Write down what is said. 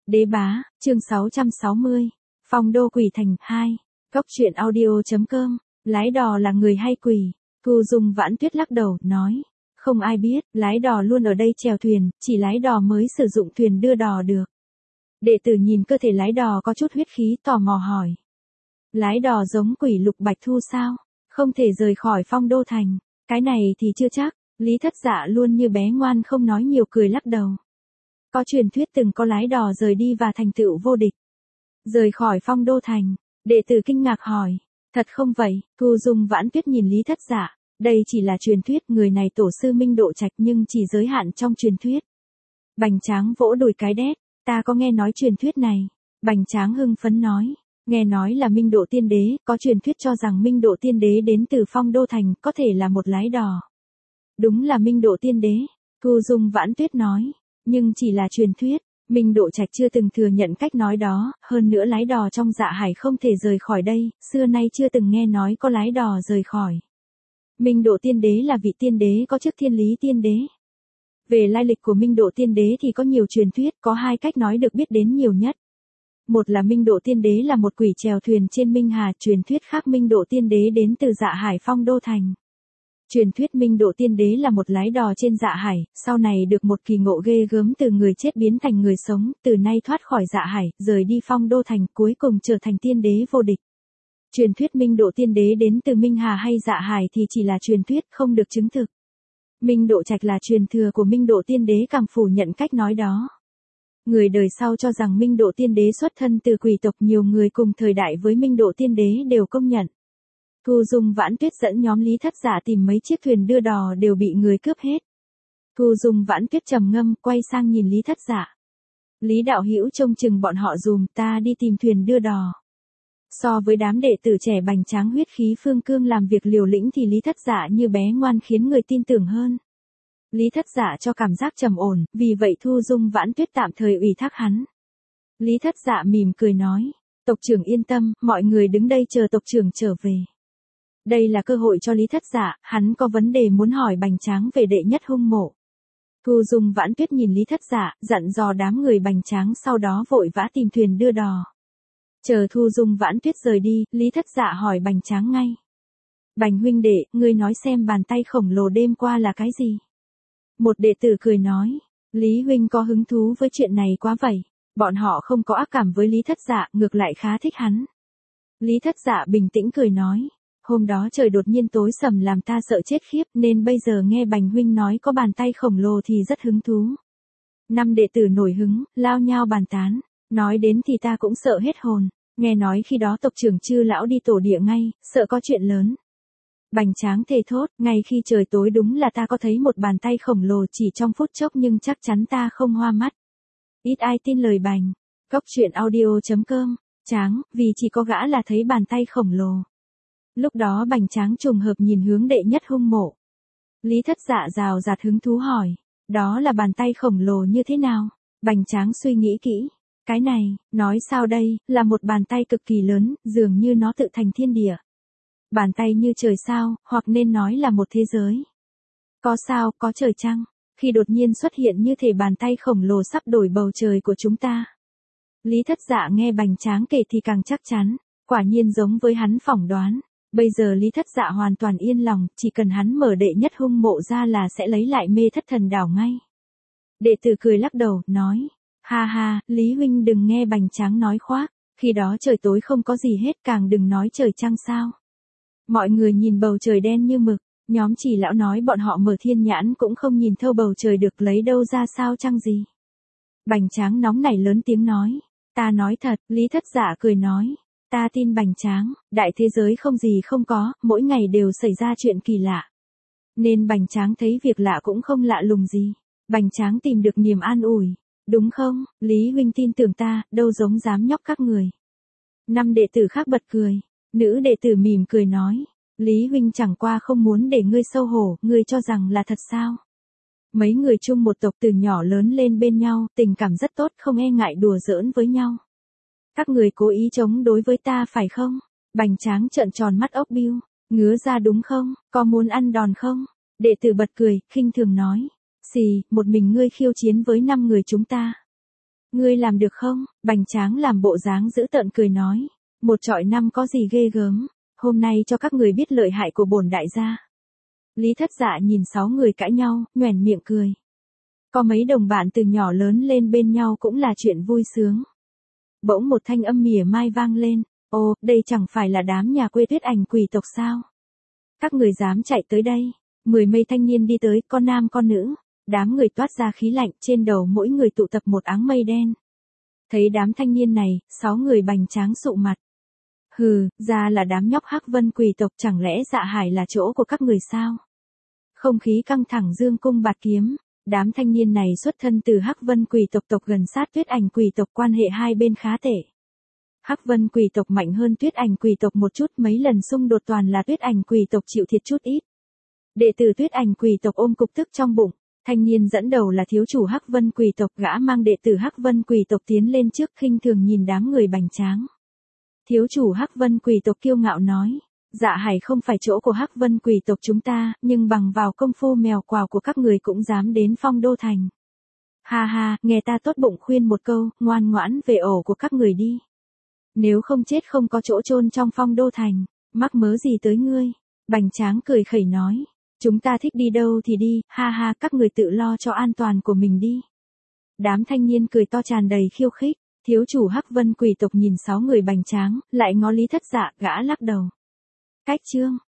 Đế bá, chương 660. Phong đô quỷ thành 2. Cốc truyện audio.com. Lái đò là người hay quỷ? Thu Dung Vãn Tuyết lắc đầu, nói. Không ai biết, lái đò luôn ở đây chèo thuyền, chỉ lái đò mới sử dụng thuyền đưa đò được. Đệ tử nhìn cơ thể lái đò có chút huyết khí, tò mò hỏi. Lái đò giống quỷ Lục Bạch Thu sao? Không thể rời khỏi Phong đô thành. Cái này thì chưa chắc. Lý Thất Dạ luôn như bé ngoan không nói nhiều, cười lắc đầu. Có truyền thuyết từng có lái đò rời đi và thành tựu vô địch. Rời khỏi Phong đô thành. Đệ tử kinh ngạc hỏi. Thật không vậy? Thu Dung Vãn Tuyết nhìn Lý Thất Dạ. Đây chỉ là truyền thuyết, người này tổ sư Minh Độ Trạch nhưng chỉ giới hạn trong truyền thuyết. Bành Tráng vỗ đùi cái đét. Ta có nghe nói truyền thuyết này. Bành Tráng hưng phấn nói. Nghe nói là Minh Độ Tiên Đế, có truyền thuyết cho rằng Minh Độ Tiên Đế đến từ Phong đô thành, có thể là một lái đò. Đúng là Minh Độ Tiên Đế. Thu Dung Vãn Tuyết nói. Nhưng chỉ là truyền thuyết. Minh Độ Trạch chưa từng thừa nhận cách nói đó, hơn nữa lái đò trong Dạ Hải không thể rời khỏi đây, xưa nay chưa từng nghe nói có lái đò rời khỏi. Minh Độ Tiên Đế là vị tiên đế có chức Thiên Lý Tiên Đế. Về lai lịch của Minh Độ Tiên Đế thì có nhiều truyền thuyết, có hai cách nói được biết đến nhiều nhất. Một là Minh Độ Tiên Đế là một quỷ chèo thuyền trên Minh Hà, truyền thuyết khác Minh Độ Tiên Đế đến từ Dạ Hải Phong đô thành. Truyền thuyết Minh Độ Tiên Đế là một lái đò trên Dạ Hải, sau này được một kỳ ngộ ghê gớm từ người chết biến thành người sống, từ nay thoát khỏi Dạ Hải, rời đi Phong đô thành, cuối cùng trở thành tiên đế vô địch. Truyền thuyết Minh Độ Tiên Đế đến từ Minh Hà hay Dạ Hải thì chỉ là truyền thuyết, không được chứng thực. Minh Độ Trạch là truyền thừa của Minh Độ Tiên Đế càng phủ nhận cách nói đó. Người đời sau cho rằng Minh Độ Tiên Đế xuất thân từ quỷ tộc, nhiều người cùng thời đại với Minh Độ Tiên Đế đều công nhận. Thu Dung Vãn Tuyết dẫn nhóm Lý Thất Dạ tìm mấy chiếc thuyền đưa đò đều bị người cướp hết. Thu Dung Vãn Tuyết trầm ngâm, quay sang nhìn Lý Thất Dạ. Lý đạo hữu trông chừng bọn họ dùm, ta đi tìm thuyền đưa đò. So với đám đệ tử trẻ Bành Tráng huyết khí phương cương làm việc liều lĩnh thì Lý Thất Dạ như bé ngoan khiến người tin tưởng hơn. Lý Thất Dạ cho cảm giác trầm ổn, vì vậy Thu Dung Vãn Tuyết tạm thời ủy thác hắn. Lý Thất Dạ mỉm cười nói, tộc trưởng yên tâm, mọi người đứng đây chờ tộc trưởng trở về. Đây là cơ hội cho Lý Thất Dạ, hắn có vấn đề muốn hỏi Bành Tráng về đệ nhất hung mộ. Thu Dung Vãn Tuyết nhìn Lý Thất Dạ, dặn dò đám người Bành Tráng sau đó vội vã tìm thuyền đưa đò. Chờ Thu Dung Vãn Tuyết rời đi, Lý Thất Dạ hỏi Bành Tráng ngay. Bành huynh đệ, ngươi nói xem bàn tay khổng lồ đêm qua là cái gì? Một đệ tử cười nói, Lý huynh có hứng thú với chuyện này quá vậy. Bọn họ không có ác cảm với Lý Thất Dạ, ngược lại khá thích hắn. Lý Thất Dạ bình tĩnh cười nói, hôm đó trời đột nhiên tối sầm làm ta sợ chết khiếp, nên bây giờ nghe Bành huynh nói có bàn tay khổng lồ thì rất hứng thú. 5 đệ tử nổi hứng, lao nhao bàn tán, nói đến thì ta cũng sợ hết hồn, nghe nói khi đó tộc trưởng Chư lão đi tổ địa ngay, sợ có chuyện lớn. Bành Tráng thề thốt, ngay khi trời tối đúng là ta có thấy một bàn tay khổng lồ chỉ trong phút chốc nhưng chắc chắn ta không hoa mắt. Ít ai tin lời Bành. Cốc truyện audio.com. Tráng, vì chỉ có gã là thấy bàn tay khổng lồ. Lúc đó Bành Tráng trùng hợp nhìn hướng đệ nhất hung mộ. Lý Thất Dạ rào rạt hứng thú hỏi, đó là bàn tay khổng lồ như thế nào? Bành Tráng suy nghĩ kỹ. Cái này, nói sao đây, là một bàn tay cực kỳ lớn, dường như nó tự thành thiên địa. Bàn tay như trời sao, hoặc nên nói là một thế giới. Có sao, có trời chăng? Khi đột nhiên xuất hiện như thể bàn tay khổng lồ sắp đổi bầu trời của chúng ta. Lý Thất Dạ nghe Bành Tráng kể thì càng chắc chắn, quả nhiên giống với hắn phỏng đoán. Bây giờ Lý Thất Dạ hoàn toàn yên lòng, chỉ cần hắn mở đệ nhất hung mộ ra là sẽ lấy lại Mê Thất Thần Đảo ngay. Đệ tử cười lắc đầu, nói, ha ha, Lý huynh đừng nghe Bành Tráng nói khoác, khi đó trời tối không có gì hết, càng đừng nói trời trăng sao. Mọi người nhìn bầu trời đen như mực, nhóm Chỉ lão nói bọn họ mở thiên nhãn cũng không nhìn thâu bầu trời được, lấy đâu ra sao trăng gì. Bành Tráng nóng nảy lớn tiếng nói, ta nói thật. Lý Thất Dạ cười nói, ta tin Bành Tráng, đại thế giới không gì không có, mỗi ngày đều xảy ra chuyện kỳ lạ. Nên Bành Tráng thấy việc lạ cũng không lạ lùng gì. Bành Tráng tìm được niềm an ủi, đúng không, Lý huynh tin tưởng ta, đâu giống dám nhóc các người. 5 đệ tử khác bật cười. Nữ đệ tử mỉm cười nói, Lý huynh chẳng qua không muốn để ngươi xấu hổ, ngươi cho rằng là thật sao? Mấy người chung một tộc từ nhỏ lớn lên bên nhau, tình cảm rất tốt, không e ngại đùa giỡn với nhau. Các người cố ý chống đối với ta phải không? Bành Tráng trợn tròn mắt ốc biu, ngứa ra đúng không, có muốn ăn đòn không? Đệ tử bật cười, khinh thường nói, xì, một mình ngươi khiêu chiến với 5 người chúng ta. Ngươi làm được không? Bành Tráng làm bộ dáng dữ tợn cười nói. Một trọi năm có gì ghê gớm, hôm nay cho các người biết lợi hại của bổn đại gia. Lý Thất Dạ nhìn 6 người cãi nhau, nhoẻn miệng cười. Có mấy đồng bạn từ nhỏ lớn lên bên nhau cũng là chuyện vui sướng. Bỗng một thanh âm mỉa mai vang lên. Ồ, đây chẳng phải là đám nhà quê Tuyết Ảnh quỷ tộc sao? Các người dám chạy tới đây. 10 mây thanh niên đi tới, con nam con nữ. Đám người toát ra khí lạnh, trên đầu mỗi người tụ tập một áng mây đen. Thấy đám thanh niên này, 6 người Bành Tráng sụ mặt. Hừ, ra là đám nhóc Hắc Vân quỷ tộc, chẳng lẽ Dạ Hải là chỗ của các người sao? Không khí căng thẳng dương cung bạt kiếm. Đám thanh niên này xuất thân từ Hắc Vân quỷ tộc tộc gần sát Tuyết Ảnh quỷ tộc, quan hệ hai bên khá tệ. Hắc Vân quỷ tộc mạnh hơn Tuyết Ảnh quỷ tộc một chút, mấy lần xung đột toàn là Tuyết Ảnh quỷ tộc chịu thiệt chút ít. Đệ tử Tuyết Ảnh quỷ tộc ôm cục tức trong bụng, thanh niên dẫn đầu là thiếu chủ Hắc Vân quỷ tộc, gã mang đệ tử Hắc Vân quỷ tộc tiến lên trước khinh thường nhìn đám người Bành Tráng. Thiếu chủ Hắc Vân quỷ tộc kiêu ngạo nói, Dạ Hải không phải chỗ của Hắc Vân quỷ tộc chúng ta, nhưng bằng vào công phu mèo quào của các người cũng dám đến Phong Đô Thành. Ha ha, nghe ta tốt bụng khuyên một câu, ngoan ngoãn về ổ của các người đi. Nếu không chết không có chỗ chôn trong Phong Đô Thành, mắc mớ gì tới ngươi. Bành Tráng cười khẩy nói, chúng ta thích đi đâu thì đi, ha ha, các người tự lo cho an toàn của mình đi. Đám thanh niên cười to tràn đầy khiêu khích, thiếu chủ Hắc Vân quỷ tộc nhìn 6 người Bành Tráng, lại ngó Lý Thất Dạ, gã lắc đầu. Cách chương